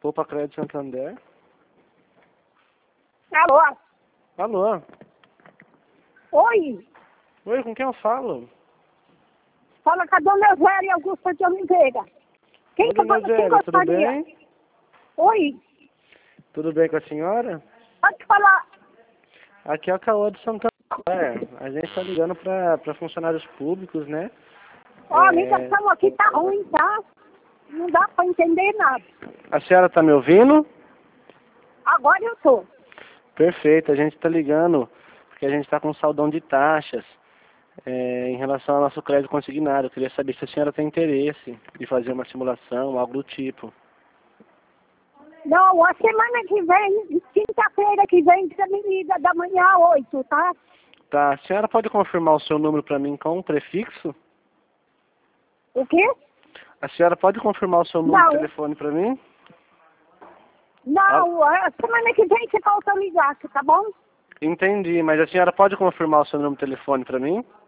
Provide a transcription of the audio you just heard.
Poupa Crédito Santander. Alô? Alô? Oi? Oi, com quem eu falo? Fala com a dona Eugélia Augusta de Oliveira. Quem, Oi, dona quem Eugélia, tudo gostaria? bem? Oi? Tudo bem com a senhora? Pode falar. Aqui é o Caô de Santander. A gente está ligando para funcionários públicos, né? Ó, a ligação aqui tá ruim, tá? Não dá pra entender nada. A senhora está me ouvindo? Agora eu tô. Perfeito, a gente está ligando porque a gente está com saldão de taxas em relação ao nosso crédito consignado. Eu queria saber se a senhora tem interesse de fazer uma simulação, algo do tipo. Não, a semana que vem, quinta-feira que vem, você me liga da manhã às 8, tá? Tá, a senhora pode confirmar o seu número para mim com um prefixo? O quê? A senhora pode confirmar o seu número Não. de telefone para mim? Não, a semana que vem você volta a ligar, tá bom? Entendi, mas a senhora pode confirmar o seu número de telefone para mim?